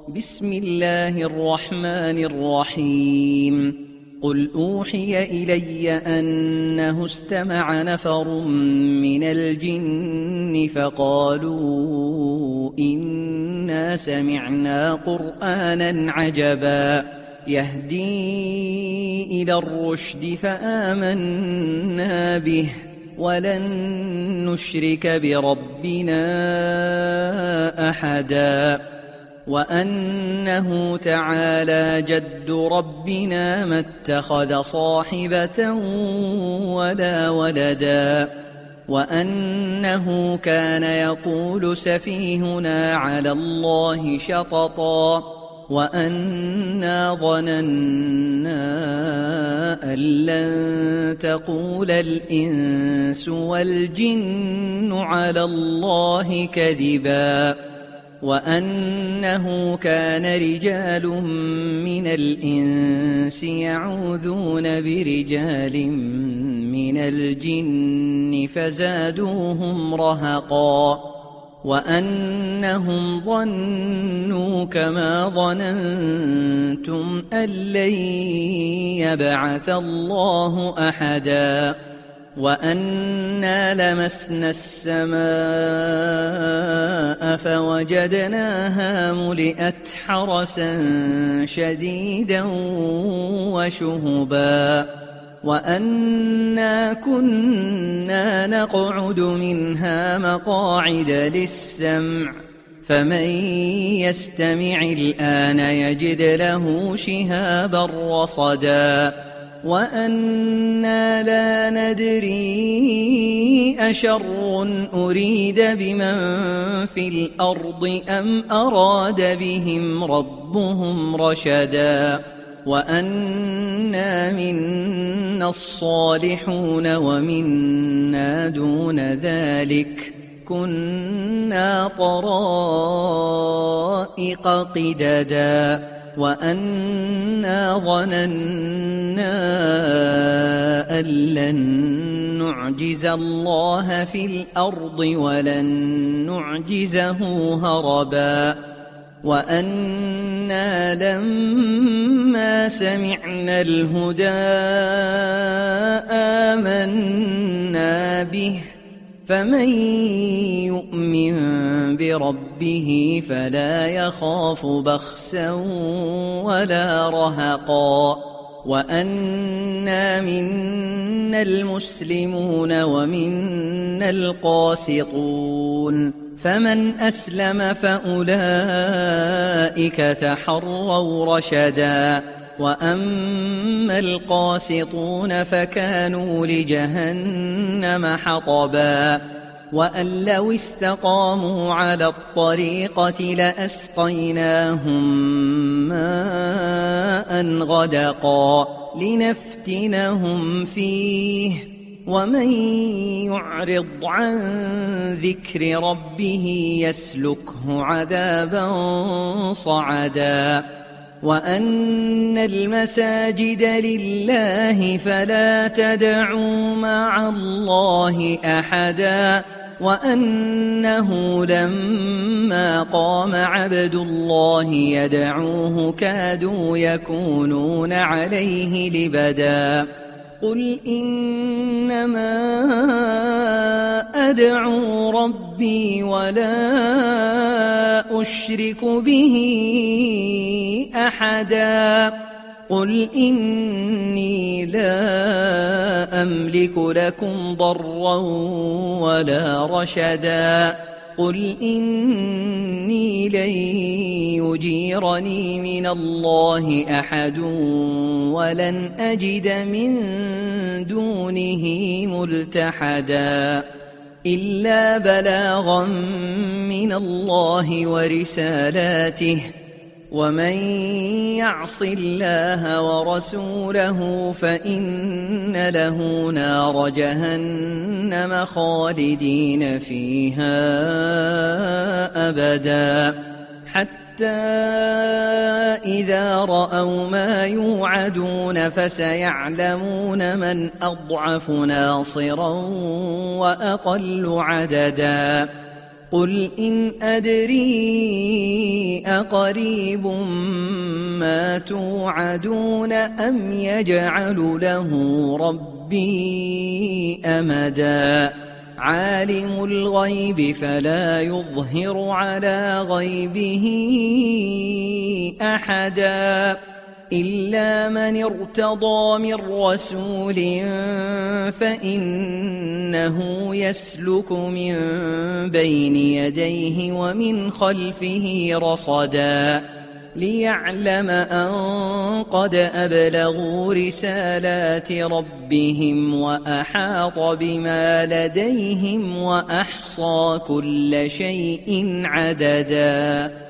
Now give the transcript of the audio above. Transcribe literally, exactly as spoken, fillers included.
بسم الله الرحمن الرحيم. قل أوحي إلي أنه استمع نفر من الجن فقالوا إنا سمعنا قرآنا عجبا يهدي إلى الرشد فآمنا به ولن نشرك بربنا أحدا وأنه تعالى جد ربنا ما اتخذ صاحبة ولا ولدا وأنه كان يقول سفيهنا على الله شططا وأنا ظننا أن لن تقول الإنس والجن على الله كذبا وأنه كان رجال من الإنس يعوذون برجال من الجن فزادوهم رهقا وأنهم ظنوا كما ظننتم أن لن يبعث الله أحدا وأنا لمسنا السماء فوجدناها ملئت حرسا شديدا وشهبا وأنا كنا نقعد منها مقاعد للسمع فمن يستمع الآن يجد له شهابا رصدا وأنا لا ندري أشر أريد بمن في الأرض أم أراد بهم ربهم رشدا وأنا منا الصالحون ومنا دون ذلك كنا طرائق قددا وأنا ظننا أن لن نعجز الله في الأرض ولن نعجزه هربا وأنا لما سمعنا الهدى آمنا به فمن يؤمن بربه فلا يخاف بخسا ولا رهقا وأنا منا المسلمون ومنا القاسطون فمن أسلم فأولئك تحروا رشدا وأما القاسطون فكانوا لجهنم حطبا وأن لو استقاموا على الطريقة لأسقيناهم ماء غدقا لنفتنهم فيه ومن يعرض عن ذكر ربه يسلكه عذابا صعدا وأن المساجد لله فلا تدعوا مع الله أحدا وأنه لما قام عبد الله يدعوه كادوا يكونون عليه لبدا قل إنما أدعو ربي ولا أشرك به أحدا قل إني لا أملك لكم ضرا ولا رشدا قل إني لن يجيرني من الله أحد ولن أجد من دونه ملتحدا إلا بلاغا من الله ورسالاته ومن يعص الله ورسوله فإن له نار جهنم خالدين فيها أبدا حتى إذا رأوا ما يوعدون فسيعلمون من أضعف ناصرا وأقل عددا قل إن أدري أقريب ما توعدون أم يجعل له ربي أمدا عالم الغيب فلا يظهر على غيبه أحدا إلا من ارتضى من رسول فإنه يسلك من بين يديه ومن خلفه رصدا ليعلم أن قد أبلغوا رسالات ربهم وأحاط بما لديهم وأحصى كل شيء عددا.